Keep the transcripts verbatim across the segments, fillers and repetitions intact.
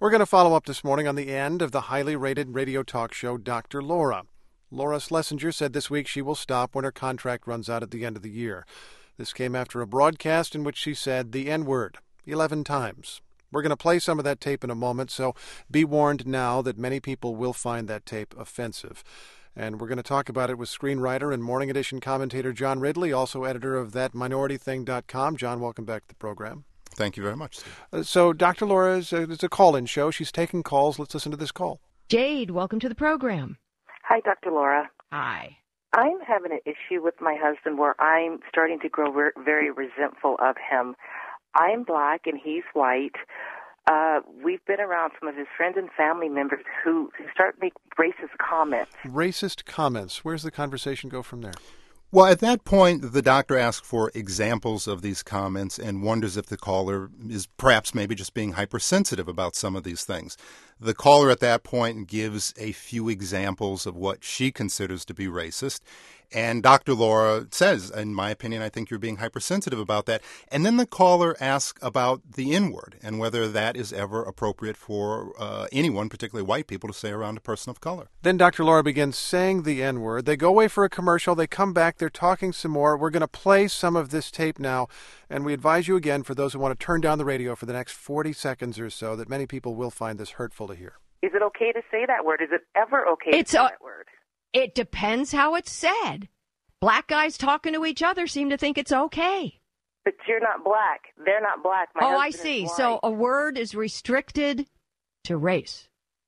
We're going to follow up this morning on the end of the highly rated radio talk show Doctor Laura. Laura Schlesinger said this week she will stop when her contract runs out at the end of the year. This came after a broadcast in which she said the N-word eleven times. We're going to play some of that tape in a moment, so be warned now that many people will find that tape offensive. And we're going to talk about it with screenwriter and Morning Edition commentator John Ridley, also editor of that minority thing dot com. John, welcome back to the program. Thank you very much, Steve. Uh, so Doctor Laura is a, it's a call-in show. She's taking calls. Let's listen to this call. Jade, welcome to the program. Hi, Doctor Laura. Hi. I'm having an issue with my husband where I'm starting to grow re- very resentful of him. I'm black and he's white. Uh, we've been around some of his friends and family members who, who start making racist comments. Racist comments. Where's the conversation go from there? Well, at that point, the doctor asks for examples of these comments and wonders if the caller is perhaps maybe just being hypersensitive about some of these things. The caller at that point gives a few examples of what she considers to be racist. And Doctor Laura says, in my opinion, I think you're being hypersensitive about that. And then the caller asks about the N-word and whether that is ever appropriate for uh, anyone, particularly white people, to say around a person of color. Then Doctor Laura begins saying the N-word. They go away for a commercial. They come back. They're talking some more. We're going to play some of this tape now. And we advise you again, for those who want to turn down the radio for the next forty seconds or so, that many people will find this hurtful to hear. Is it okay to say that word? Is it ever okay It's to say a- that word? It depends how it's said. Black guys talking to each other seem to think it's okay. But you're not black. They're not black. My oh, I husband is see. white. So a word is restricted to race.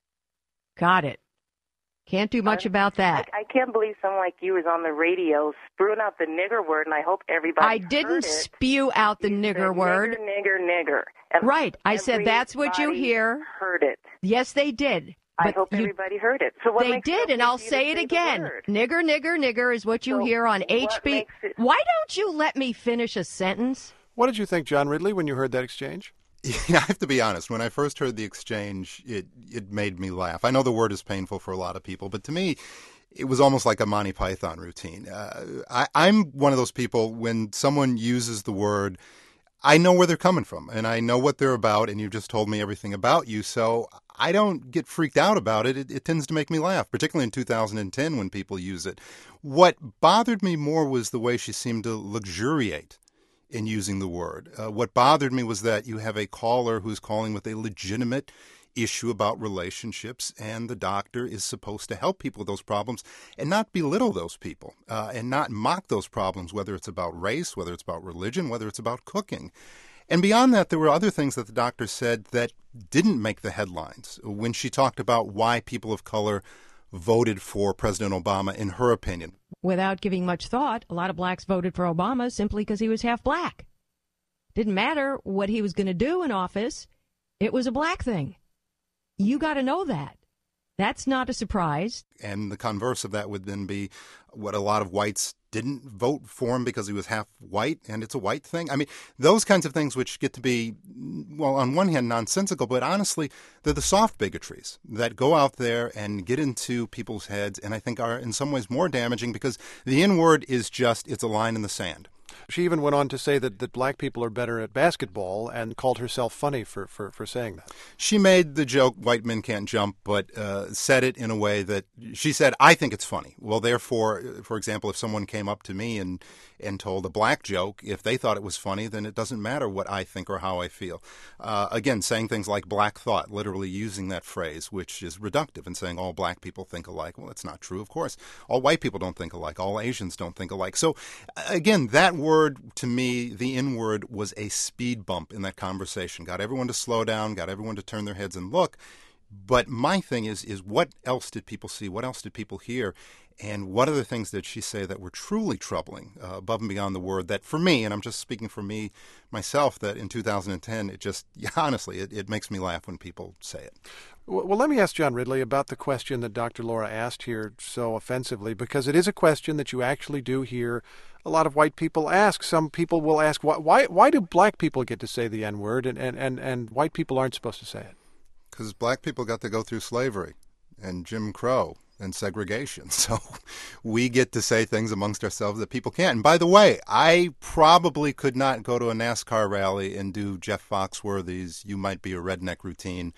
Got it. Can't do much I, about that. I, I can't believe someone like you is on the radio spewing out the nigger word, and I hope everybody I didn't heard it. spew out the You nigger said word. Nigger, nigger, nigger. And Right. I said that's what you everybody hear. Heard it. Yes, they did. I But hope you, everybody heard it. So what they makes it did, okay and I'll for you to say it the again. word? Nigger, nigger, nigger is what you So hear on what H B. makes it- Why don't you let me finish a sentence? What did you think, John Ridley, when you heard that exchange? Yeah, I have to be honest. When I first heard the exchange, it, it made me laugh. I know the word is painful for a lot of people, but to me, it was almost like a Monty Python routine. Uh, I, I'm one of those people, when someone uses the word, I know where they're coming from, and I know what they're about, and you've just told me everything about you, so I don't get freaked out about it. It, it tends to make me laugh, particularly in two thousand ten when people use it. What bothered me more was the way she seemed to luxuriate in using the word. Uh, what bothered me was that you have a caller who's calling with a legitimate issue about relationships, and the doctor is supposed to help people with those problems and not belittle those people uh, and not mock those problems, whether it's about race, whether it's about religion, whether it's about cooking. And beyond that, there were other things that the doctor said that didn't make the headlines. When she talked about why people of color voted for President Obama, in her opinion. Without giving much thought, a lot of blacks voted for Obama simply because he was half black. Didn't matter what he was going to do in office. It was a black thing. You got to know that. That's not a surprise. And the converse of that would then be what a lot of whites didn't vote for him because he was half white, and it's a white thing. I mean, those kinds of things which get to be, well, on one hand, nonsensical, but honestly, they're the soft bigotries that go out there and get into people's heads, and I think are in some ways more damaging because the N-word is just, it's a line in the sand. She even went on to say that, that black people are better at basketball and called herself funny for, for, for saying that. She made the joke, white men can't jump, but uh, said it in a way that she said, I think it's funny. Well, therefore, for example, if someone came up to me and, and told a black joke, if they thought it was funny, then it doesn't matter what I think or how I feel. Uh, again, saying things like black thought, literally using that phrase, which is reductive, and saying all black people think alike. Well, that's not true, of course. All white people don't think alike. All Asians don't think alike. So, again, that word, to me, the N-word, was a speed bump in that conversation. Got everyone to slow down, got everyone to turn their heads and look. But my thing is, is what else did people see? What else did people hear? And what other things did she say that were truly troubling, uh, above and beyond the word that, for me, and I'm just speaking for me, myself, that in two thousand ten, it just, honestly, it, it makes me laugh when people say it. Well, let me ask John Ridley about the question that Doctor Laura asked here so offensively, because it is a question that you actually do hear a lot of white people ask. Some people will ask, why why, why do black people get to say the N-word and, and, and, and white people aren't supposed to say it? Because black people got to go through slavery and Jim Crow and segregation. So we get to say things amongst ourselves that people can't. And by the way, I probably could not go to a NASCAR rally and do Jeff Foxworthy's "You Might Be a Redneck" routine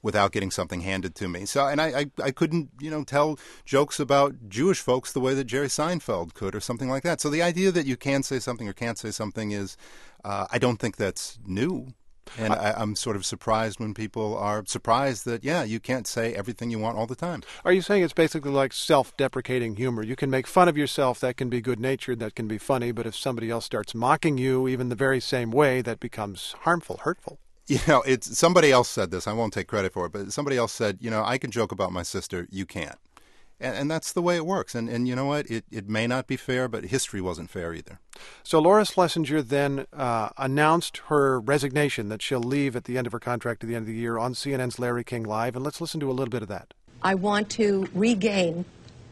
without getting something handed to me. So, and I, I, I couldn't, you know, tell jokes about Jewish folks the way that Jerry Seinfeld could or something like that. So the idea that you can say something or can't say something is, uh, I don't think that's new. And I, I'm sort of surprised when people are surprised that, yeah, you can't say everything you want all the time. Are you saying it's basically like self-deprecating humor? You can make fun of yourself, that can be good-natured, that can be funny, but if somebody else starts mocking you even the very same way, that becomes harmful, hurtful. You know, it's somebody else said this. I won't take credit for it, but somebody else said, you know, I can joke about my sister, you can't. And, and that's the way it works. And, and you know what? It, it may not be fair, but history wasn't fair either. So Laura Schlesinger then uh, announced her resignation, that she'll leave at the end of her contract at the end of the year on C N N's Larry King Live. And let's listen to a little bit of that. I want to regain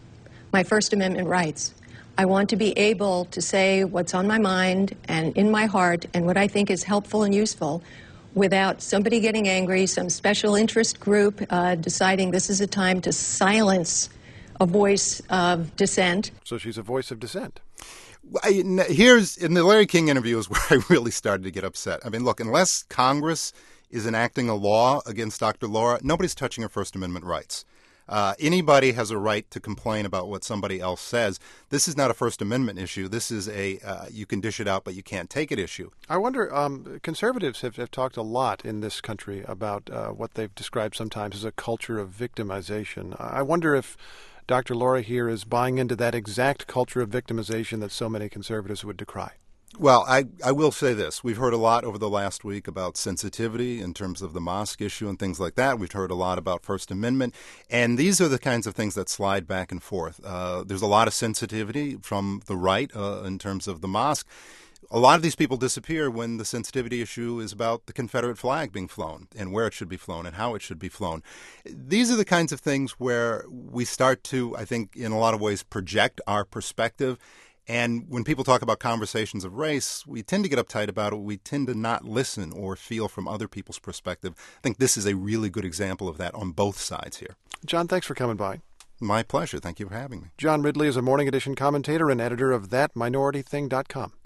my First Amendment rights. I want to be able to say what's on my mind and in my heart and what I think is helpful and useful without somebody getting angry, some special interest group uh, deciding this is a time to silence a voice of dissent. So she's a voice of dissent. I, here's, in the Larry King interview is where I really started to get upset. I mean, look, unless Congress is enacting a law against Doctor Laura, nobody's touching her First Amendment rights. Uh, anybody has a right to complain about what somebody else says. This is not a First Amendment issue. This is a uh, you can dish it out, but you can't take it issue. I wonder, um, conservatives have, have talked a lot in this country about uh, what they've described sometimes as a culture of victimization. I wonder if Doctor Laura here is buying into that exact culture of victimization that so many conservatives would decry. Well, I, I will say this. We've heard a lot over the last week about sensitivity in terms of the mosque issue and things like that. We've heard a lot about First Amendment. And these are the kinds of things that slide back and forth. Uh, there's a lot of sensitivity from the right uh, in terms of the mosque. A lot of these people disappear when the sensitivity issue is about the Confederate flag being flown and where it should be flown and how it should be flown. These are the kinds of things where we start to, I think, in a lot of ways, project our perspective. And when people talk about conversations of race, we tend to get uptight about it. We tend to not listen or feel from other people's perspective. I think this is a really good example of that on both sides here. John, thanks for coming by. My pleasure. Thank you for having me. John Ridley is a Morning Edition commentator and editor of that minority thing dot com.